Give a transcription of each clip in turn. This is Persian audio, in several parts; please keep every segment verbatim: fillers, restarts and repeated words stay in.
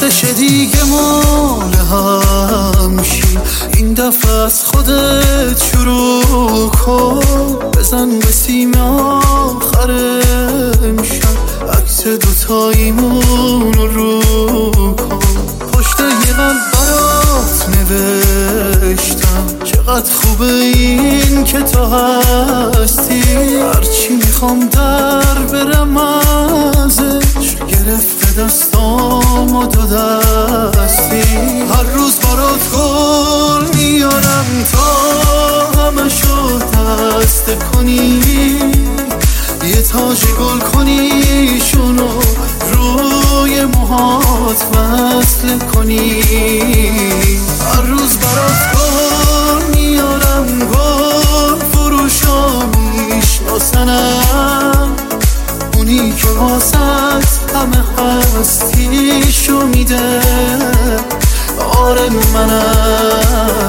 آتش دیگه مال همشی، این دفعه از خودت شروع کن. بزن به سیم آخر امشب، عکس دوتاییمون رو کن. پشت یه قلب برات نوشتم، چقدر خوبه این که تو هستی. هرچی میخوام در برم ازش، گرفته دستام و دو دستی. هر روز برات گل میارم تا همه شو دسته کنی، یه تاج گل کنی شونو روی موهات وصل کنی. هر روز برات گل میارم، گل فروشا میشناسنم، اونی که واسط همه هستیشو میده. آره منم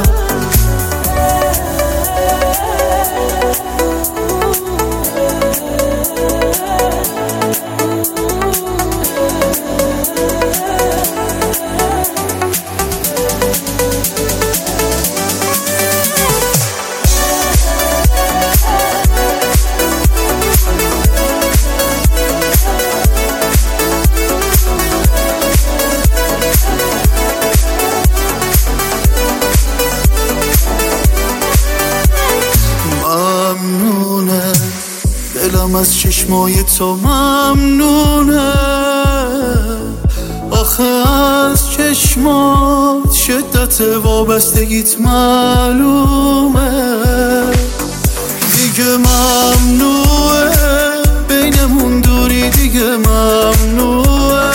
دلم از چشمای تو ممنونه. آخه از چشمات شدت وابستگیت معلومه. دیگه ممنوعه بینمون دوری، دیگه ممنوعه.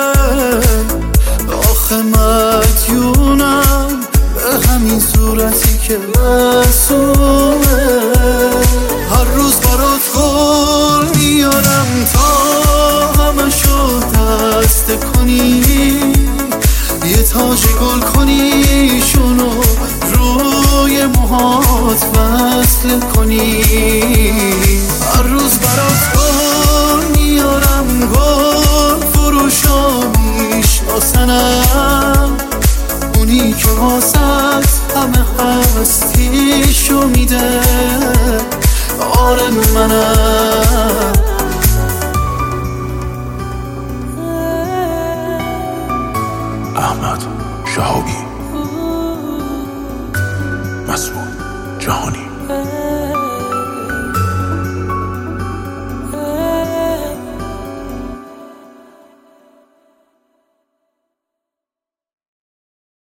آخه مدیونم به همین صورتی که معصومه. هر روز برات گل میارم تا همه شو دسته کنی، یه تاج گل کنی شونو روی موهات وصل کنی. هر روز برات گل میارم، گل فروشا میشناسنم، اونی که واسط همه هستیشو میده. آره منم احمد شهابی، مسعود جهانی.